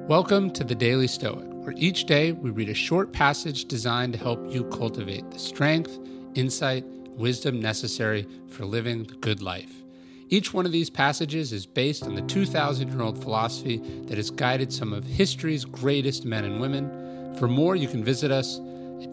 Welcome to the Daily Stoic, where each day we read a short passage designed to help you cultivate the strength, insight, and wisdom necessary for living the good life. Each one of these passages is based on the 2,000-year-old philosophy that has guided some of history's greatest men and women. For more, you can visit us at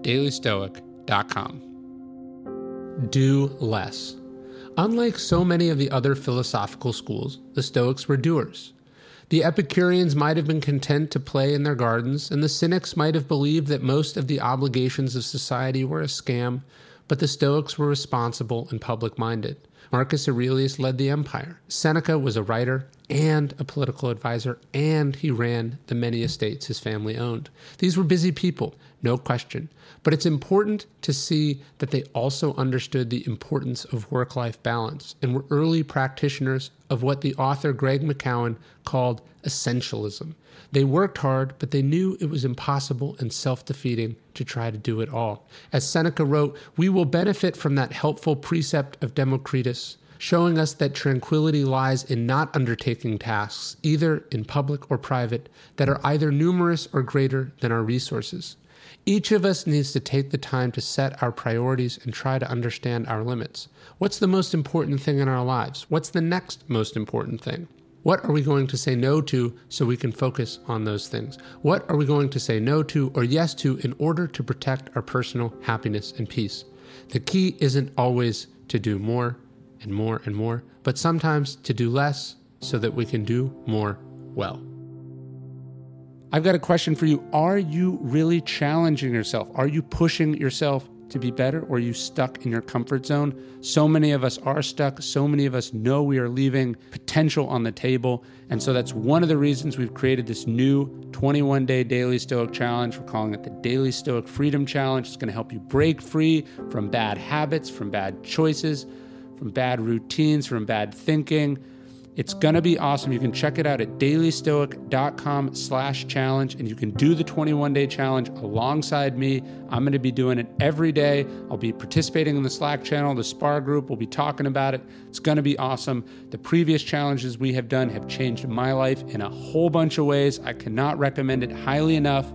dailystoic.com. Do less. Unlike so many of the other philosophical schools, the Stoics were doers. The Epicureans might have been content to play in their gardens, and the Cynics might have believed that most of the obligations of society were a scam, but the Stoics were responsible and public-minded. Marcus Aurelius led the empire. Seneca was a writer and a political advisor, and he ran the many estates his family owned. These were busy people, no question, but it's important to see that they also understood the importance of work-life balance and were early practitioners of what the author Greg McKeown called essentialism. They worked hard, but they knew it was impossible and self-defeating to try to do it all. As Seneca wrote, we will benefit from that helpful precept of Democritus, showing us that tranquility lies in not undertaking tasks, either in public or private, that are either numerous or greater than our resources. Each of us needs to take the time to set our priorities and try to understand our limits. What's the most important thing in our lives? What's the next most important thing? What are we going to say no to so we can focus on those things? What are we going to say no to or yes to in order to protect our personal happiness and peace? The key isn't always to do more and more and more, but sometimes to do less so that we can do more well. I've got a question for you. Are you really challenging yourself? Are you pushing yourself to be better, or are you stuck in your comfort zone? So many of us are stuck. So many of us know we are leaving potential on the table. And so that's one of the reasons we've created this new 21-day Daily Stoic Challenge. We're calling it the Daily Stoic Freedom Challenge. It's going to help you break free from bad habits, from bad choices, from bad routines, from bad thinking. It's going to be awesome. You can check it out at dailystoic.com/challenge, and you can do the 21-day challenge alongside me. I'm going to be doing it every day. I'll be participating in the Slack channel, the Spar group. We'll be talking about it. It's going to be awesome. The previous challenges we have done have changed my life in a whole bunch of ways. I cannot recommend it highly enough.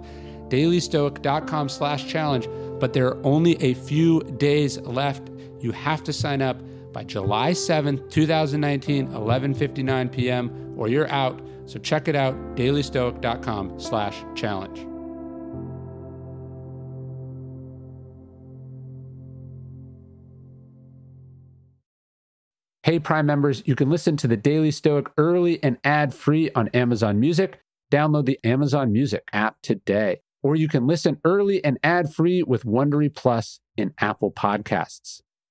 dailystoic.com/challenge, but there are only a few days left. You have to sign up by July 7th, 2019, 11:59 p.m., or you're out. So check it out, dailystoic.com/challenge. Hey, Prime members, you can listen to the Daily Stoic early and ad-free on Amazon Music. Download the Amazon Music app today. Or you can listen early and ad-free with Wondery Plus in Apple Podcasts.